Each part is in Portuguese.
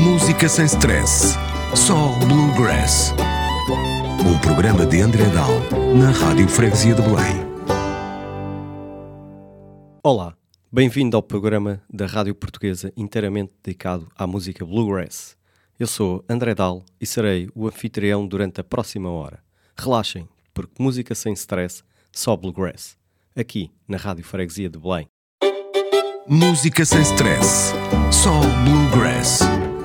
Música sem stress, só Bluegrass. Um programa de André Dal, na Rádio Freguesia de Belém. Olá, bem-vindo ao programa da Rádio Portuguesa inteiramente dedicado à música Bluegrass. Eu sou André Dal e serei o anfitrião durante a próxima hora. Relaxem, porque música sem stress, só Bluegrass. Aqui, na Rádio Freguesia de Belém. Música sem stress, só Bluegrass.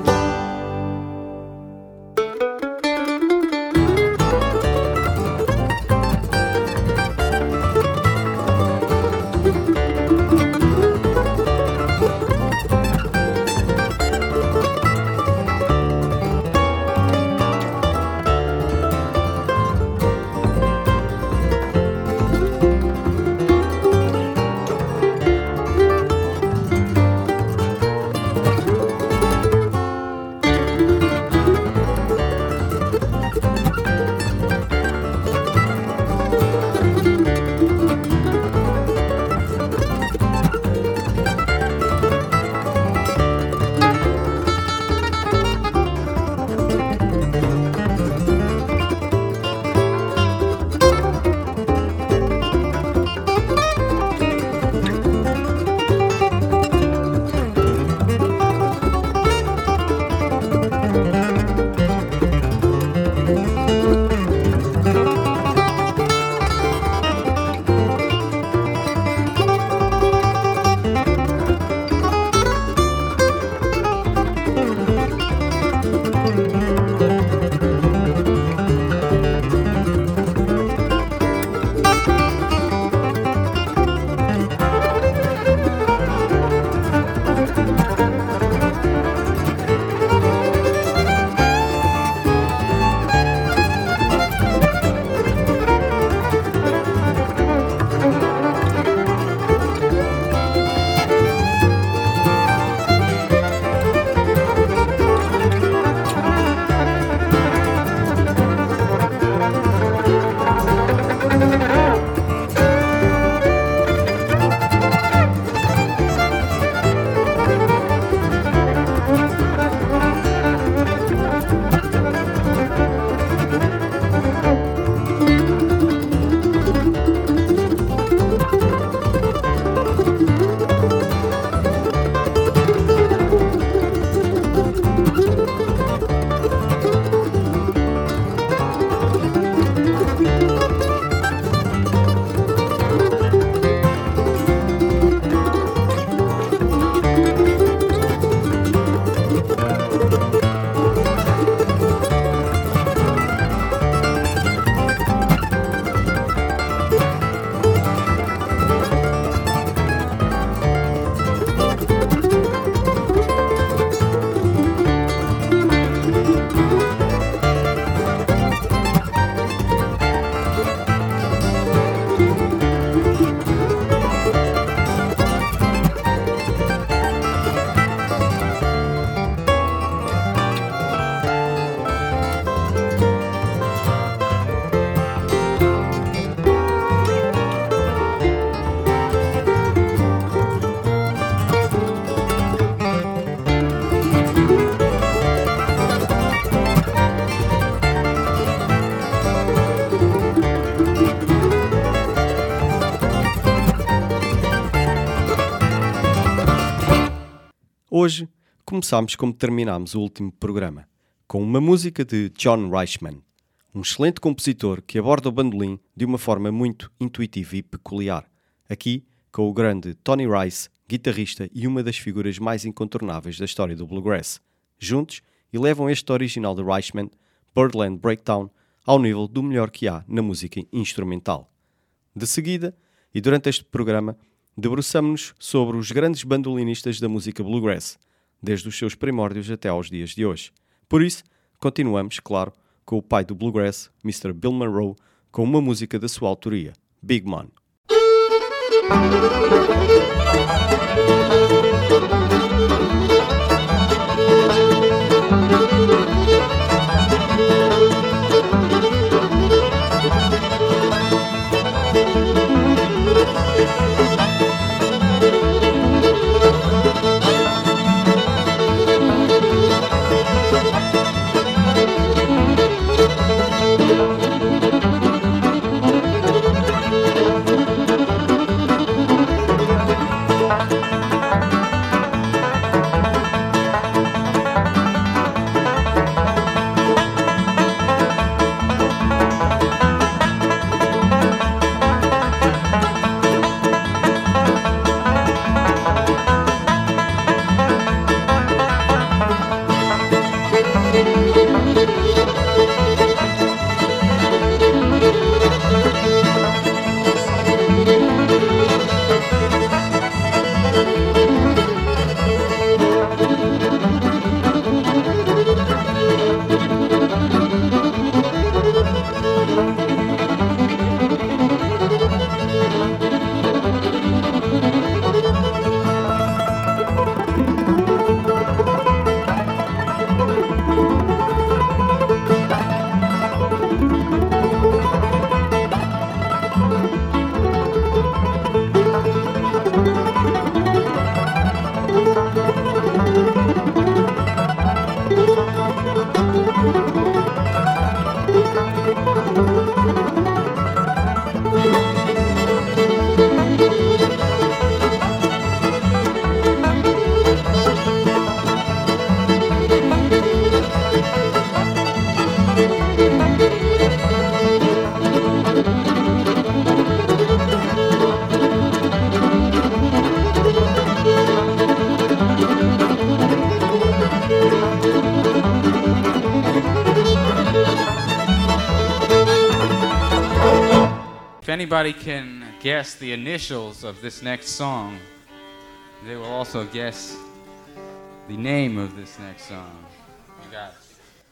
Hoje começámos como terminámos o último programa, com uma música de John Reischman, um excelente compositor que aborda o bandolim de uma forma muito intuitiva e peculiar, aqui com o grande Tony Rice, guitarrista e uma das figuras mais incontornáveis da história do Bluegrass. Juntos, elevam este original de Reischman, Birdland Breakdown, ao nível do melhor que há na música instrumental. De seguida, e durante este programa, debruçamo-nos sobre os grandes bandolinistas da música Bluegrass, desde os seus primórdios até aos dias de hoje. Por isso, continuamos, claro, com o pai do Bluegrass, Mr. Bill Monroe, com uma música da sua autoria, Big Man. anybody can guess the initials of this next song, they will also guess the name of this next song. You got it.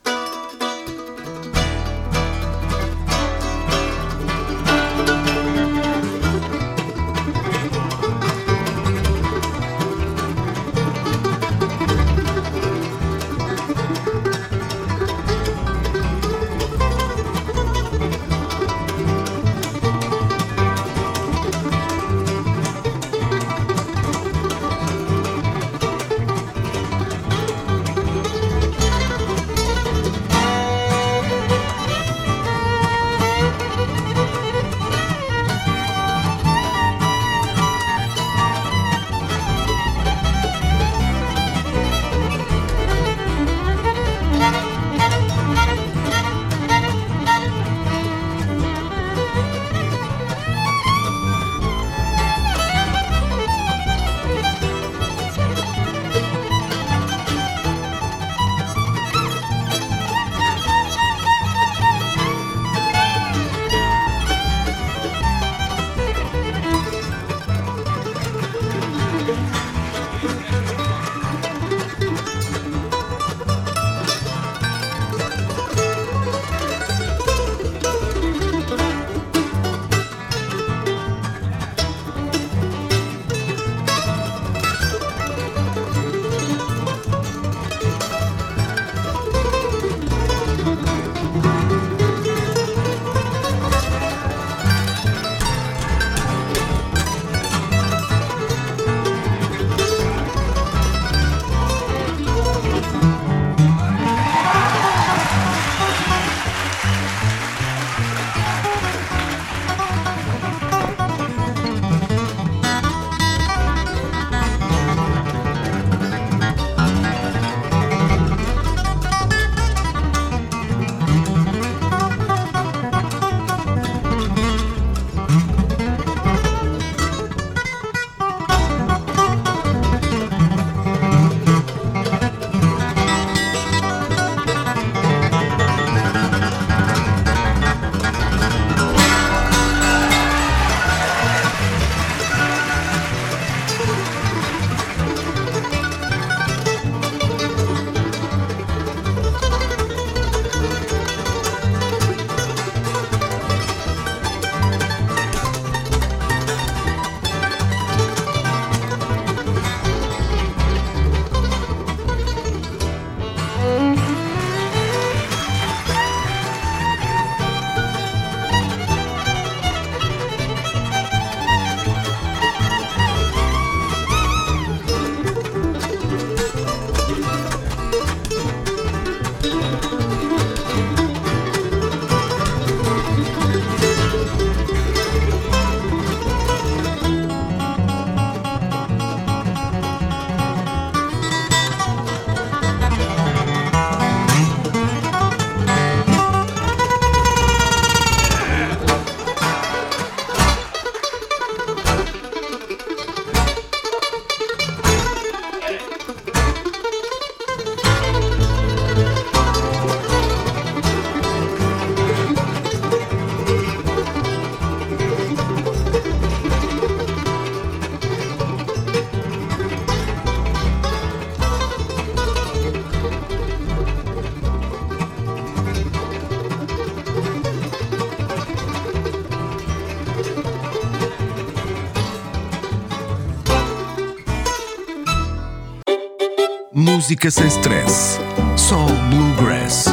Música sem stress. Só Bluegrass.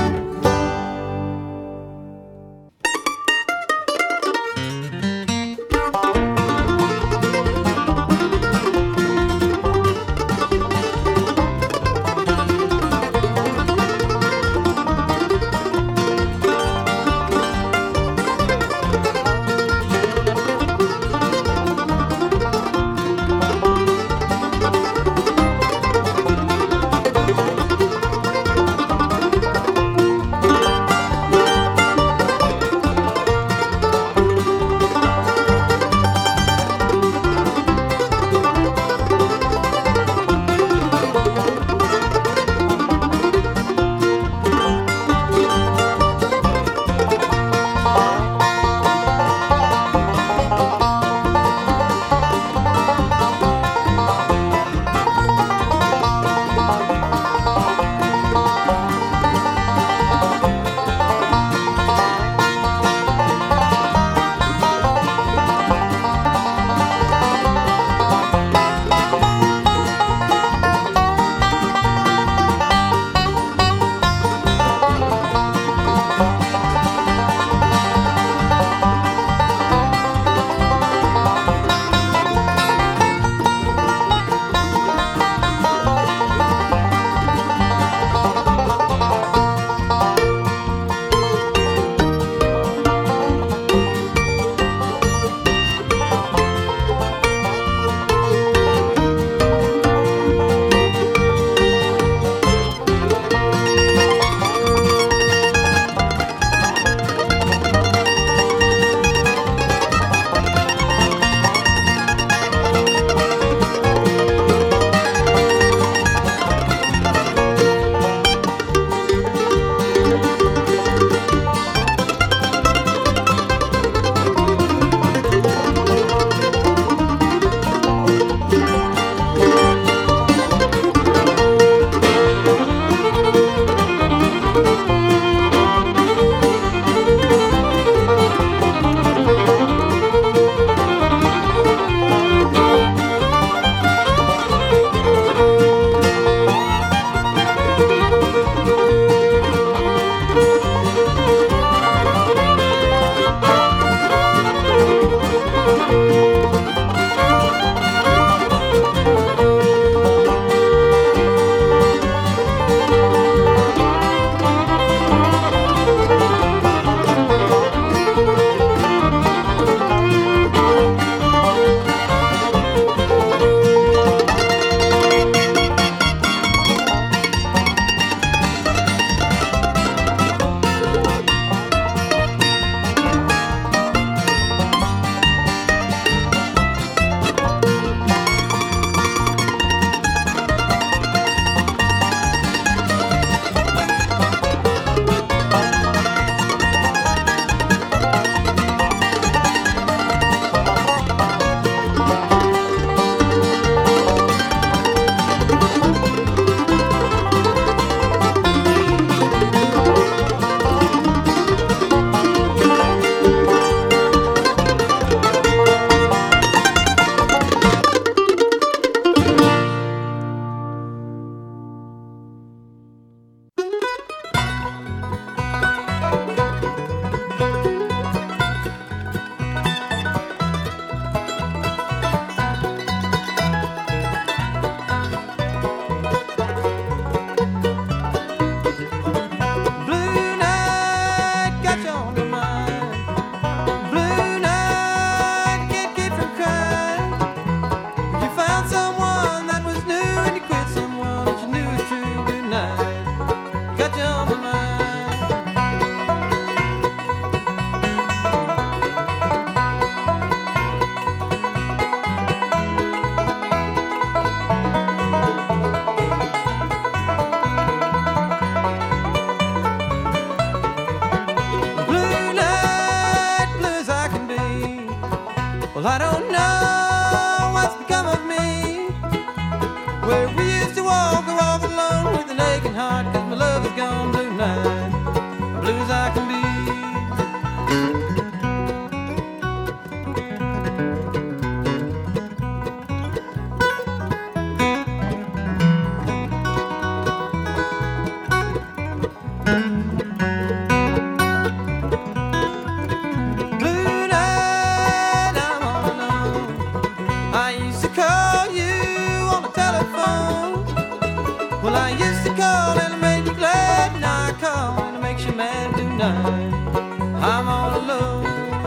Well, I used to call and it made you glad. Now I call and it makes you mad tonight. I'm all alone.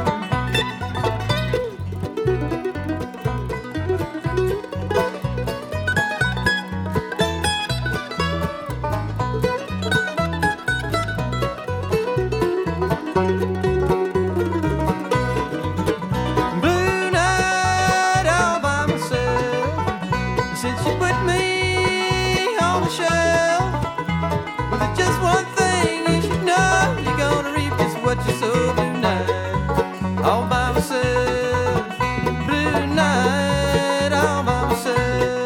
Blue night all by myself. Since you put me on the shelf, well, there's just one thing you should know. You're gonna reap just what you sow. Blue night all by myself. Blue night all by myself.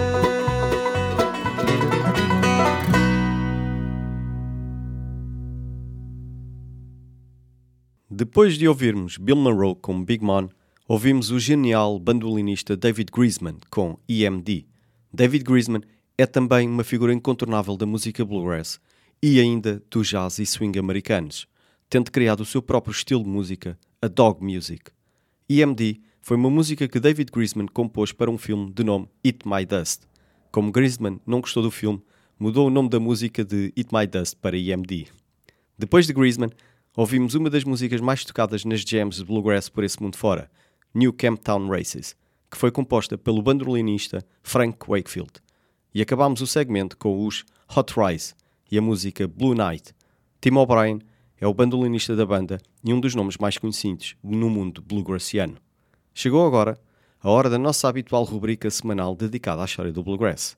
Depois de ouvirmos Bill Monroe com Big Man, ouvimos o genial bandolinista David Grisman com EMD. David Grisman é também uma figura incontornável da música bluegrass e ainda do jazz e swing americanos, tendo criado o seu próprio estilo de música, a dog music. EMD foi uma música que David Grisman compôs para um filme de nome Eat My Dust. Como Grisman não gostou do filme, mudou o nome da música de Eat My Dust para EMD. Depois de Grisman, ouvimos uma das músicas mais tocadas nas jams de bluegrass por esse mundo fora, New Camptown Races, que foi composta pelo bandolinista Frank Wakefield. E acabámos o segmento com os Hot Rice e a música Blue Night. Tim O'Brien é o bandolinista da banda e um dos nomes mais conhecidos no mundo bluegrassiano. Chegou agora a hora da nossa habitual rubrica semanal dedicada à história do bluegrass.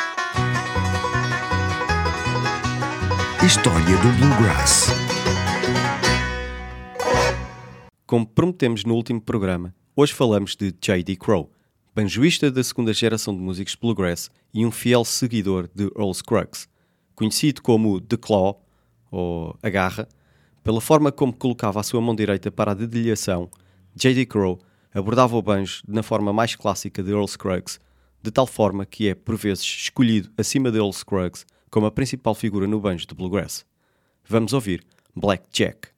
História do Bluegrass. Como prometemos no último programa, hoje falamos de J.D. Crowe, banjoista da segunda geração de músicos de bluegrass e um fiel seguidor de Earl Scruggs. Conhecido como The Claw, ou a garra, pela forma como colocava a sua mão direita para a dedilhação, J.D. Crowe abordava o banjo na forma mais clássica de Earl Scruggs, de tal forma que é, por vezes, escolhido acima de Earl Scruggs como a principal figura no banjo de bluegrass. Vamos ouvir Black Jack.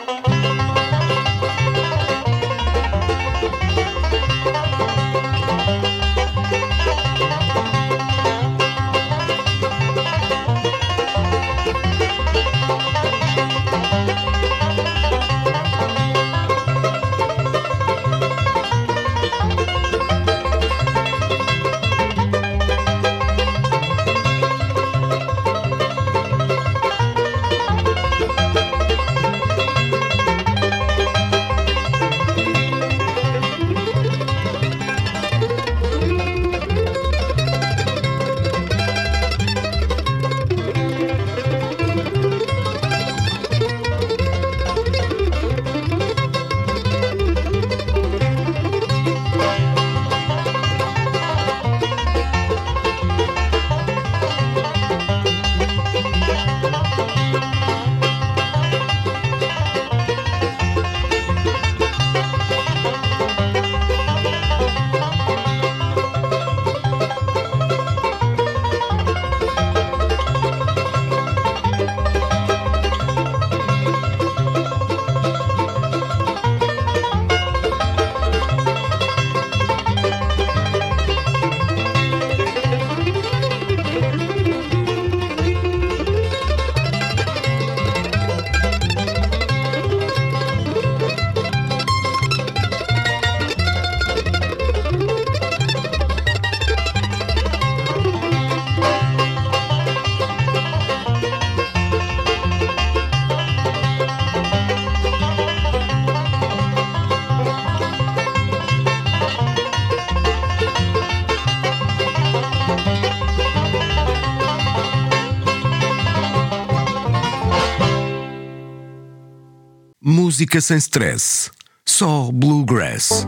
Música sem stress. Só Bluegrass.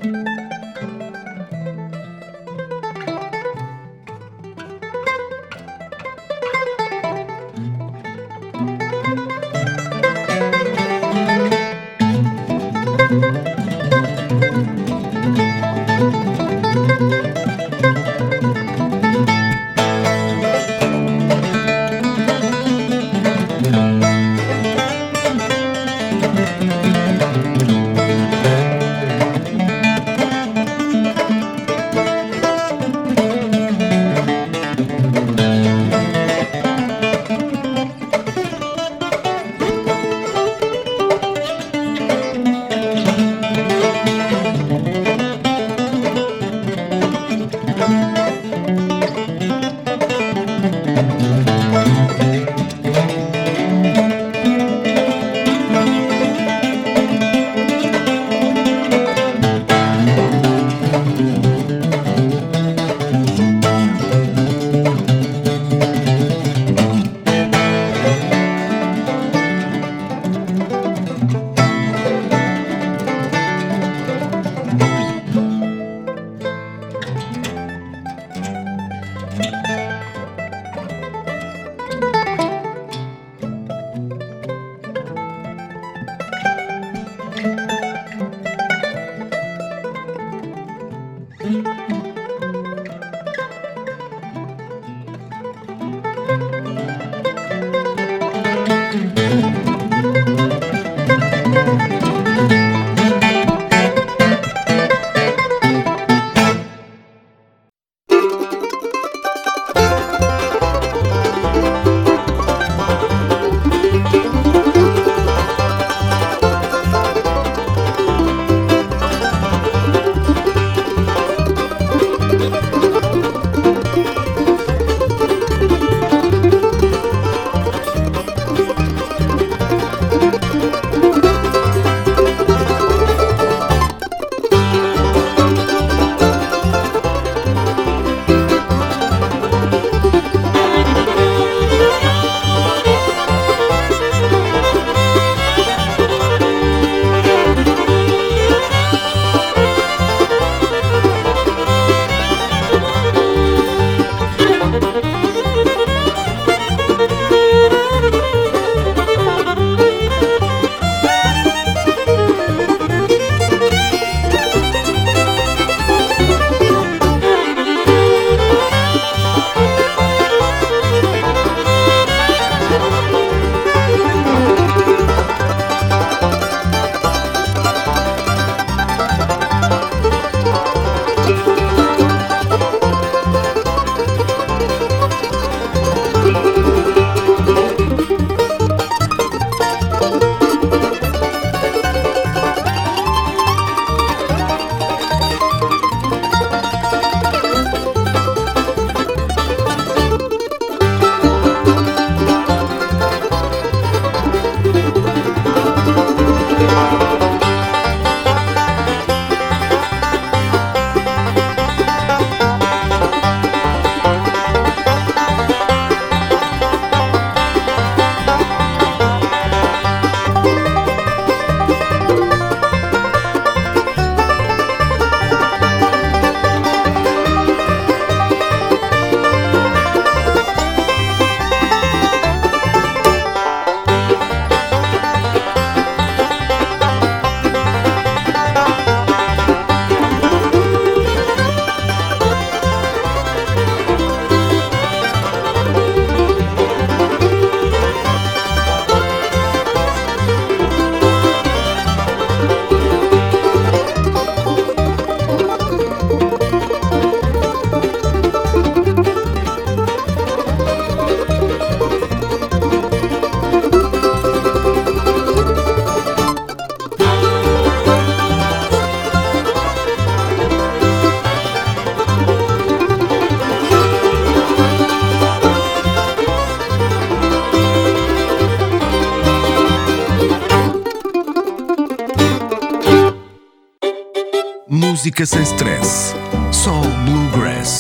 Música sem stress. Só Bluegrass.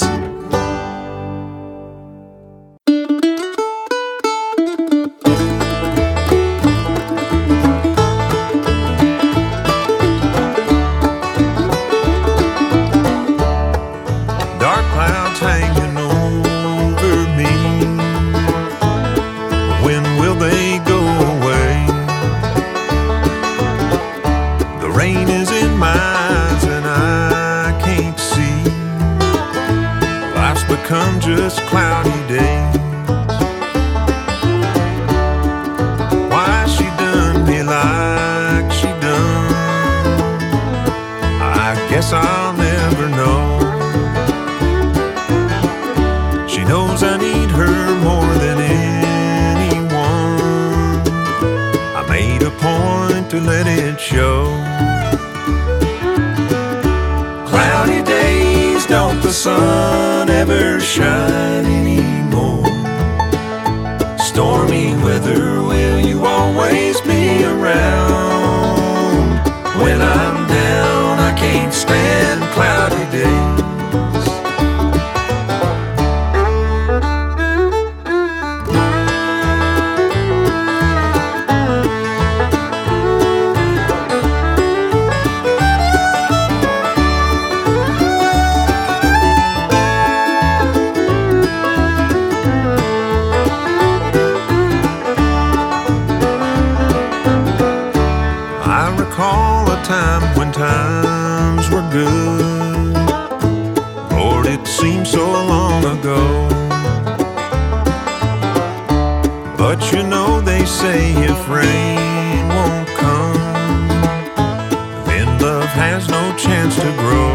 guess I'll never know. She knows I need her more than anyone. I made a point to let it show. Cloudy days, don't the sun ever shine anymore? Stormy weather, will you always be around? When I'm down, I can't stand cloudy days. Times were good, Lord, it seems so long ago. But you know they say if rain won't come, then love has no chance to grow.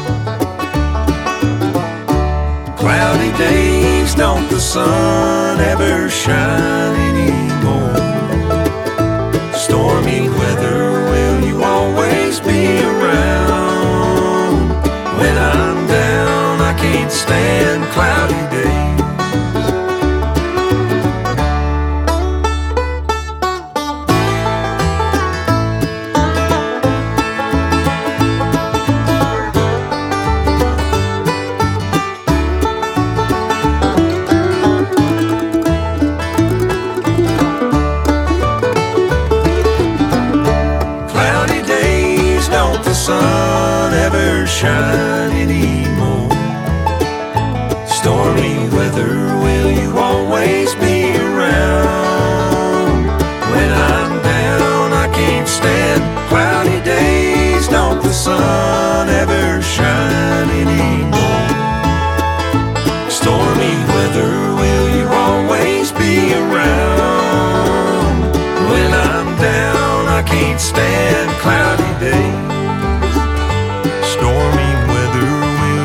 Cloudy days, don't the sun ever shine anymore? Stormy weather, will you always be around? When I'm down, I can't stand cloudy days. Sun ever shine anymore? Stormy weather, will you always be around? When I'm down, I can't stand cloudy days. Don't the sun ever shine anymore? Stormy weather, will you always be around? When I'm down, I can't stand cloudy days. Stormy weather, will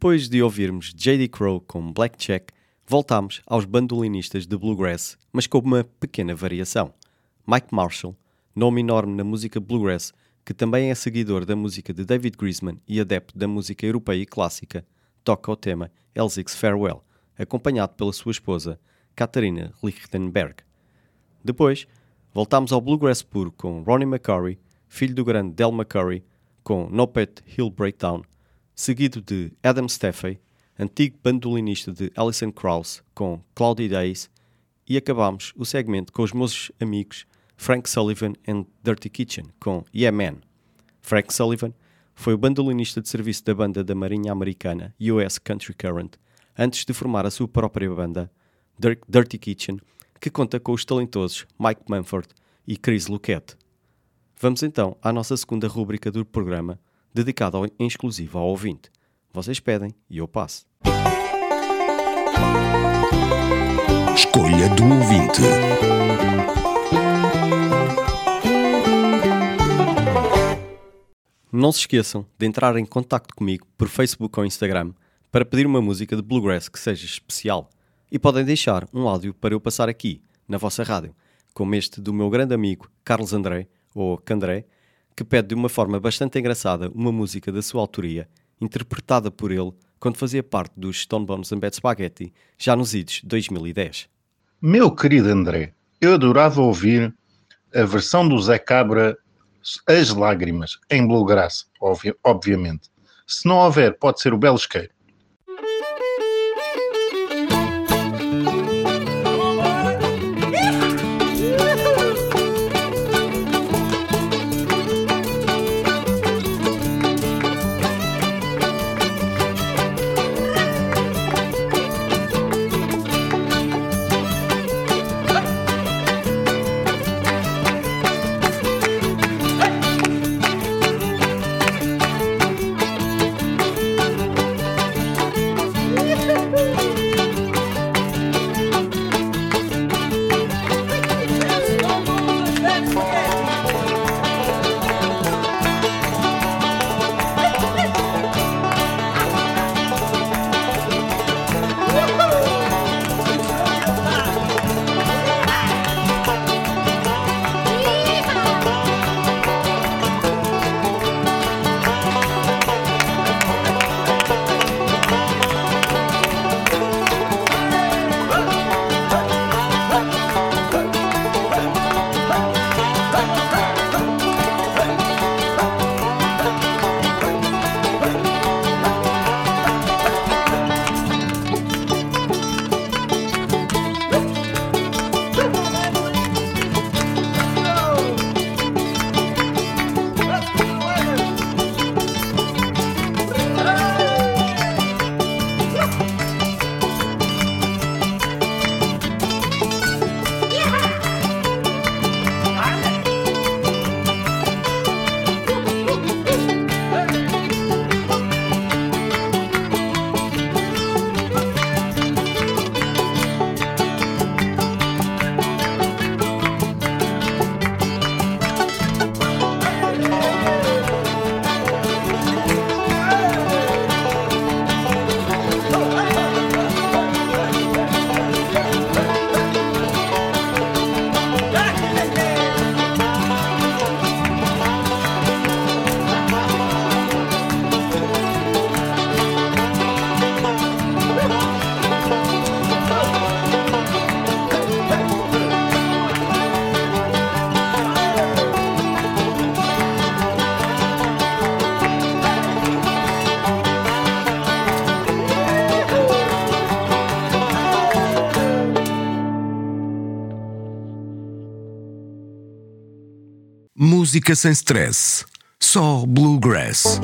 Depois de ouvirmos J.D. Crowe com Blackjack, voltámos aos bandolinistas de bluegrass, mas com uma pequena variação. Mike Marshall, nome enorme na música bluegrass, que também é seguidor da música de David Grisman e adepto da música europeia e clássica, toca o tema Elzic's Farewell, acompanhado pela sua esposa, Katharina Lichtenberg. Depois, voltámos ao bluegrass puro com Ronnie McCoury, filho do grande Del McCoury, com No Pet Hill Breakdown, seguido de Adam Steffey, antigo bandolinista de Alison Krauss, com Cloudy Days, e acabámos o segmento com os meus amigos Frank Sullivan and Dirty Kitchen, com Yeah Man. Frank Sullivan foi o bandolinista de serviço da banda da Marinha Americana US Country Current, antes de formar a sua própria banda, Dirty Kitchen, que conta com os talentosos Mike Mumford e Chris Luquette. Vamos então à nossa segunda rúbrica do programa, dedicada em exclusivo ao ouvinte. Vocês pedem e eu passo. Escolha do ouvinte. Não se esqueçam de entrar em contacto comigo por Facebook ou Instagram para pedir uma música de bluegrass que seja especial. E podem deixar um áudio para eu passar aqui, na vossa rádio, como este do meu grande amigo Carlos André, ou Candré, que pede de uma forma bastante engraçada uma música da sua autoria, interpretada por ele quando fazia parte dos Stone Bones and Bad Spaghetti, já nos idos 2010. Meu querido André, eu adorava ouvir a versão do Zé Cabra, As Lágrimas, em bluegrass, obviamente. Se não houver, pode ser o Belo Isqueiro. Música sem stress, só bluegrass.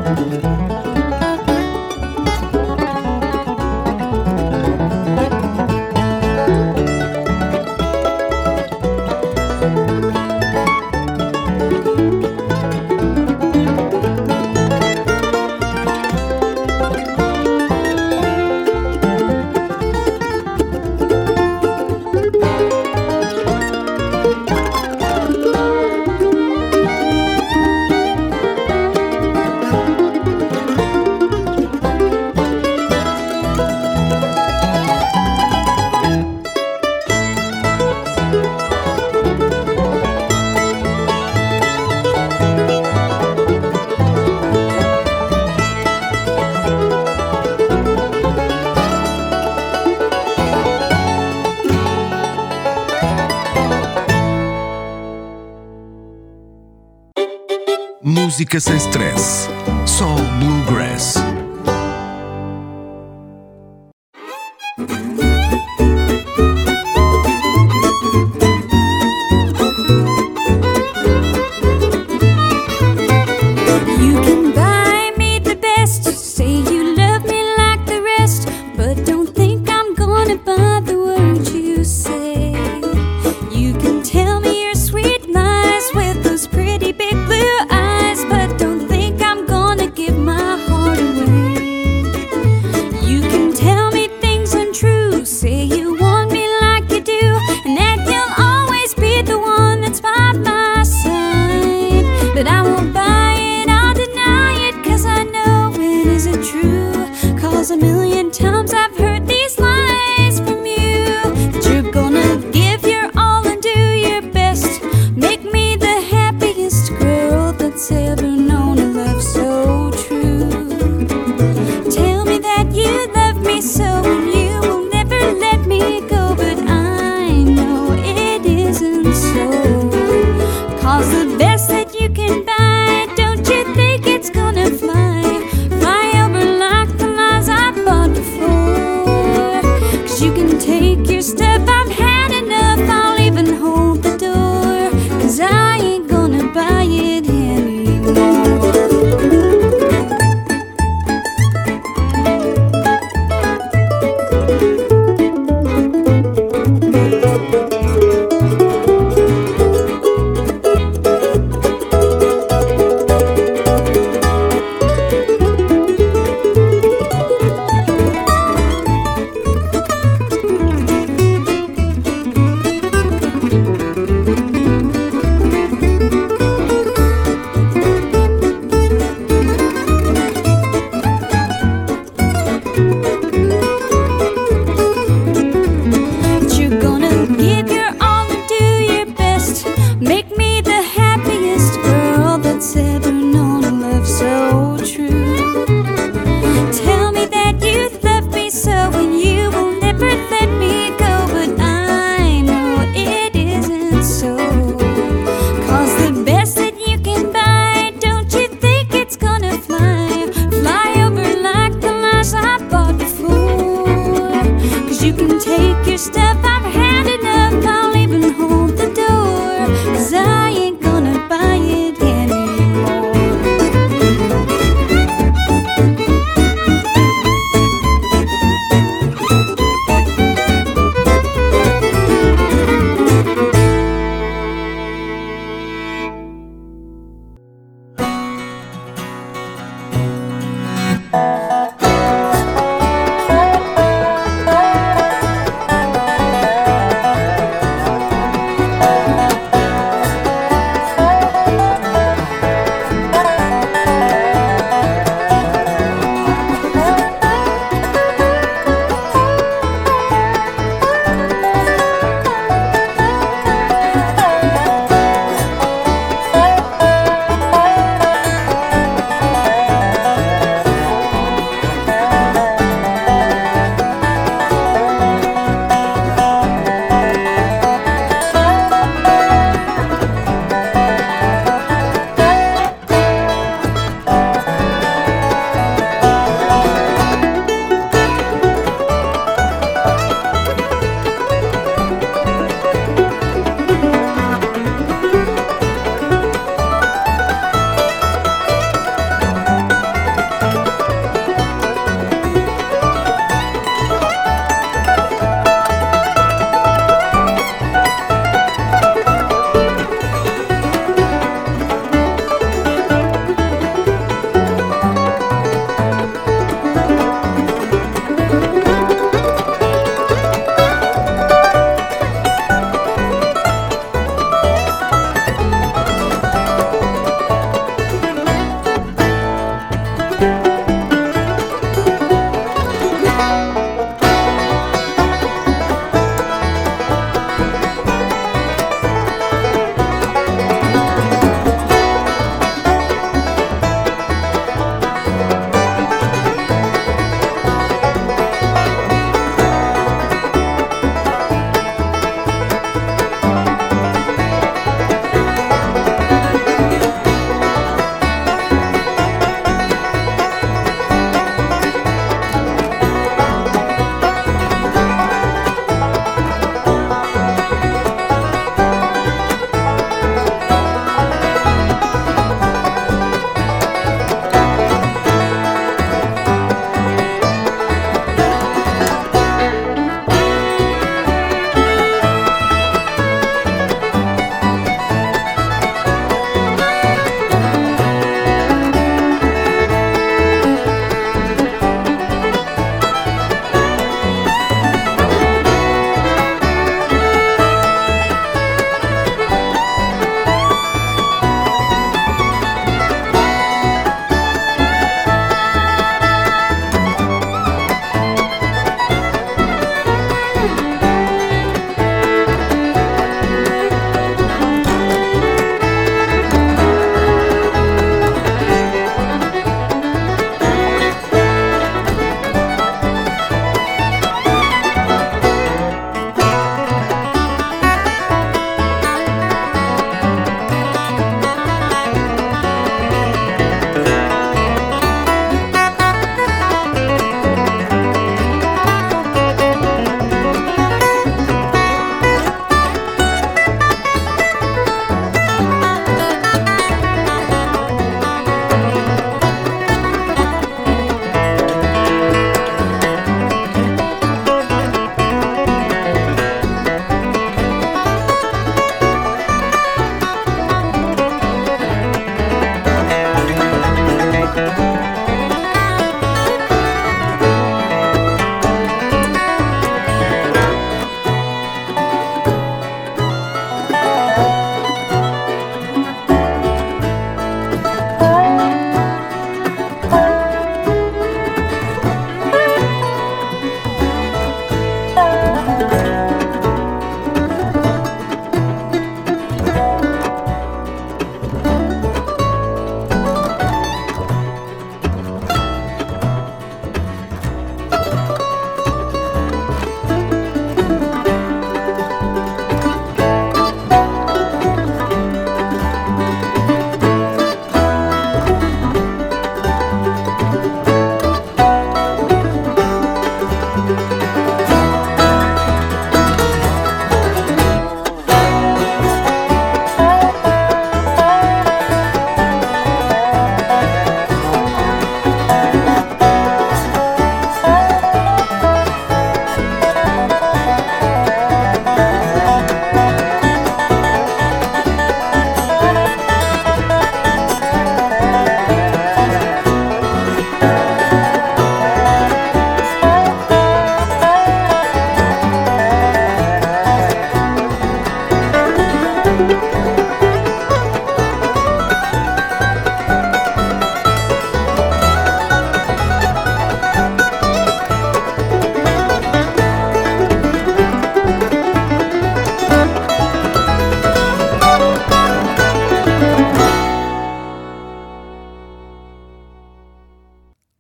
Música sem stress. Só Bluegrass. You can buy me the best, say you love me like the rest, but don't think I'm gonna buy the words you say. You can tell me your sweet lies with those pretty big blue eyes, but don't think I'm gonna give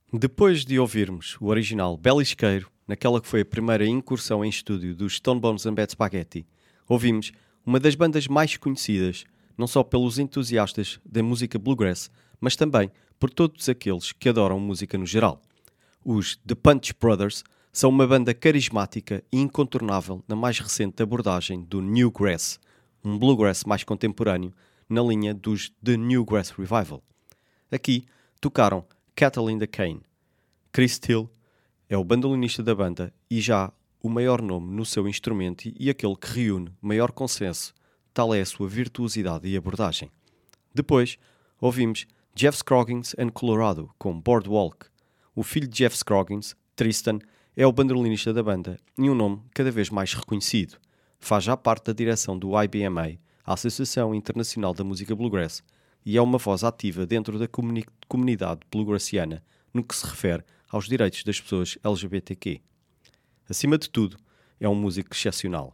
Depois de ouvirmos o original Belisqueiro, naquela que foi a primeira incursão em estúdio dos Stone Bones and Bad Spaghetti, ouvimos uma das bandas mais conhecidas, não só pelos entusiastas da música bluegrass, mas também por todos aqueles que adoram música no geral. Os The Punch Brothers são uma banda carismática e incontornável na mais recente abordagem do Newgrass, um bluegrass mais contemporâneo na linha dos The Newgrass Revival. Aqui tocaram Cattle in the Cane. Chris Steele é o bandolinista da banda e já o maior nome no seu instrumento e aquele que reúne maior consenso, tal é a sua virtuosidade e abordagem. Depois, ouvimos Jeff Scroggins and Colorado com Boardwalk. O filho de Jeff Scroggins, Tristan, é o bandolinista da banda e um nome cada vez mais reconhecido. Faz já parte da direção do IBMA, a Associação Internacional da Música Bluegrass, e é uma voz ativa dentro da comunidade bluegrassiana no que se refere aos direitos das pessoas LGBTQ. Acima de tudo, é um músico excepcional.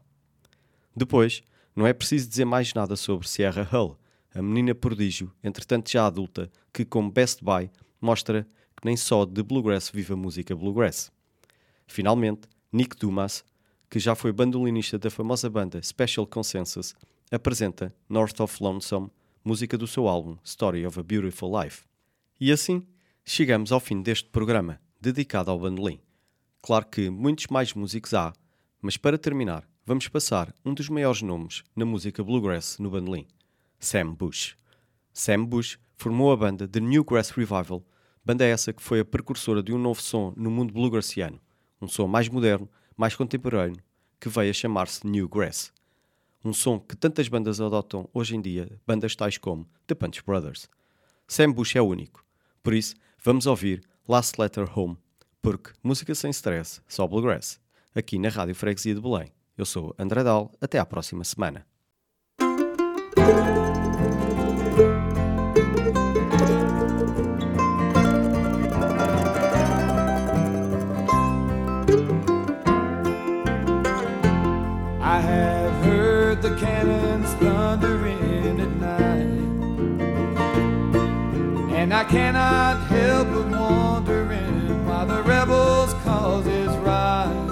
Depois, não é preciso dizer mais nada sobre Sierra Hull, a menina prodígio, entretanto já adulta, que como Best Buy mostra que nem só de bluegrass vive a música bluegrass. Finalmente, Nick Dumas, que já foi bandolinista da famosa banda Special Consensus, apresenta North of Lonesome, música do seu álbum Story of a Beautiful Life. E assim, chegamos ao fim deste programa, dedicado ao bandolim. Claro que muitos mais músicos há, mas para terminar, vamos passar um dos maiores nomes na música bluegrass no bandolim, Sam Bush. Sam Bush formou a banda The Newgrass Revival, banda essa que foi a precursora de um novo som no mundo bluegrassiano, um som mais moderno, mais contemporâneo, que veio a chamar-se Newgrass. Um som que tantas bandas adotam hoje em dia, bandas tais como The Punch Brothers. Sam Bush é único, por isso vamos ouvir Last Letter Home, porque música sem stress, só bluegrass, aqui na Rádio Freguesia de Belém. Eu sou André Dal, até à próxima semana. I have heard the cannons thundering at night, and I cannot help but wondering why the rebels' cause is right,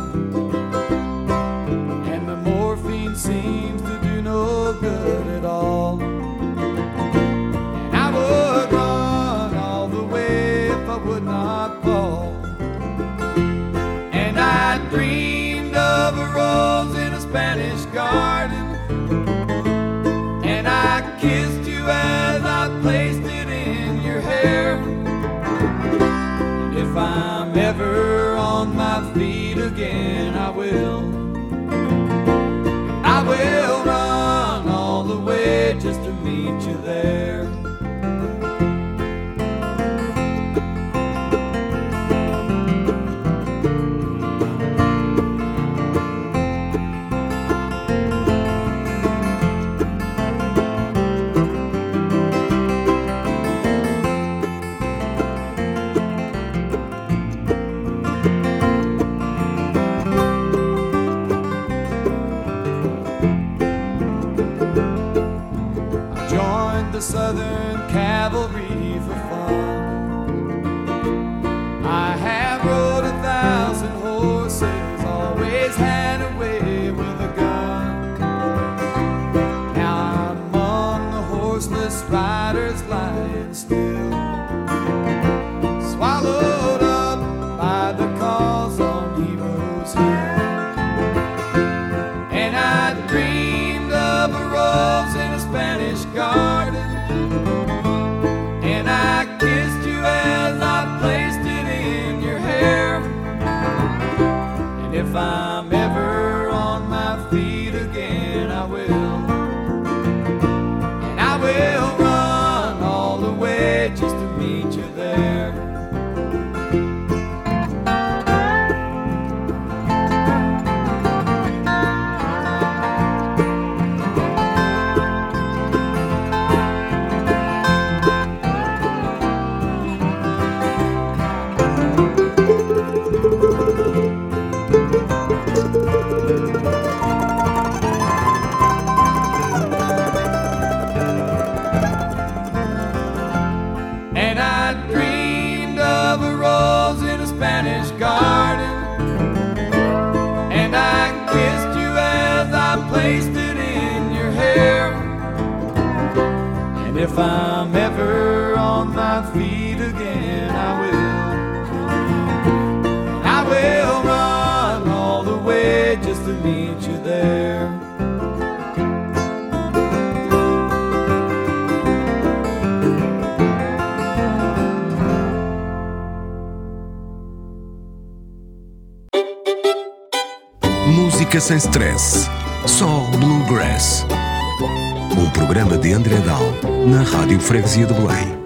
and the morphine seems to do no good at all. And I would run all the way if I would not fall, and I dreamed of a rose in a Spanish garden, and I kissed you as I placed it in your hair. And if I'm ever on my feet again, I will run all the way just to meet you there. Southern Cavalry for fun. I have rode 1,000 horses, always had a way with a gun. Now I'm among the horseless riders lying still, swallowed up by the cause on Heroes Hill. And I dreamed of a rose in a Spanish garden, and I kissed you as I placed it in your hair. And if I'm ever on my feet again, I will. And I will run all the way just to meet you there. Spanish garden, and I kissed you as I placed it in your hair. And if I'm ever on my feet again, I will run all the way just to meet you there. Música sem stress, só Bluegrass. Um programa de André Dal na Rádio Freguesia de Belém.